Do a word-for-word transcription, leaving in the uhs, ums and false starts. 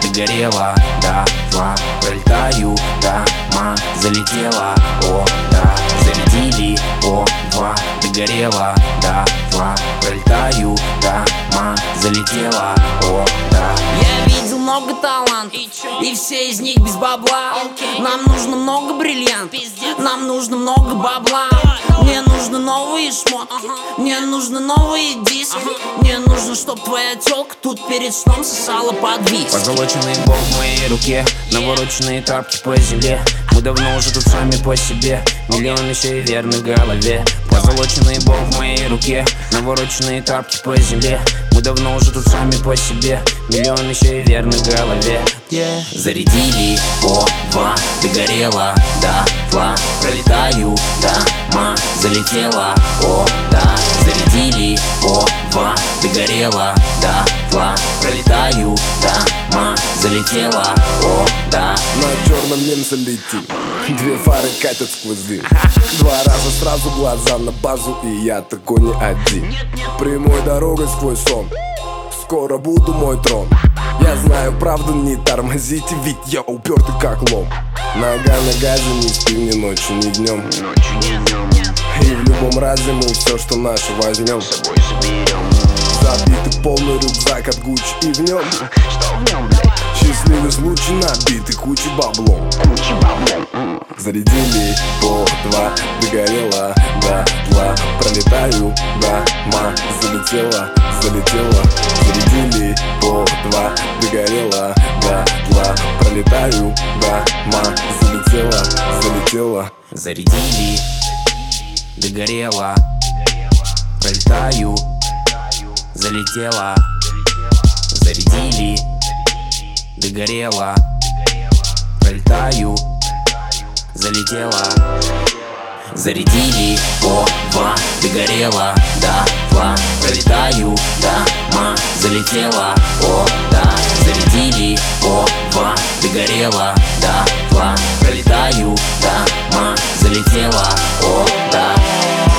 догорела, да, два, пролетаю, да, ма, залетела, о, да, зарядили, о, два, догорела, да, два, пролетаю, да, ма, залетела, о, да. Я видел много талантов, и все из них без бабла. Нам нужно много бриллиантов, нам нужно много бабла. Мне нужны новые шмотки, мне нужны новые диски. Мне нужно, чтоб твоя тёлка тут перед сном сосала под виски. Позолоченный бог в моей руке, навороченные тапки по земле. Мы давно уже тут сами по себе, миллион еще и верный в голове. Позолоченный бог в моей руке, навороченные тапки по земле. Мы давно уже тут сами по себе, миллион еще и верный в голове. Yeah. Зарядили, о, два, догорела, да, два, пролетаю, да, ма, залетела, о, да, зарядили, о, два, догорела, да, два, пролетаю, да, ма, залетела, о, да. На черном немце летим, две фары катят сквозь дым. Два раза сразу глаза на базу, и я такой не один. Прямой дорогой сквозь сон, скоро буду мой трон. Я знаю правду, не тормозите, ведь я упертый как лом. Нога на газе, не спим ни ночью, ни днем. И в любом разе мы все, что наше, возьмем. Забитый полный рюкзак от Гуччи, и в нем счастливый случай, набитый кучей баблом. Зарядили по два, догорела, да, два, пролетаю, да, ма, залетела, залетела. Зарядили по два, догорела, да, два, пролетаю, да, ма, залетела, залетела. Зарядили, догорела, пролетаю, залетела. Зарядили, догорела, пролетаю, залетела. Зарядили, о, два, догорела, да, два, пролетаю, да, ма, залетела, о, да. Зарядили, о, два, догорела, да, два, пролетаю, да, ма, залетела, о, да.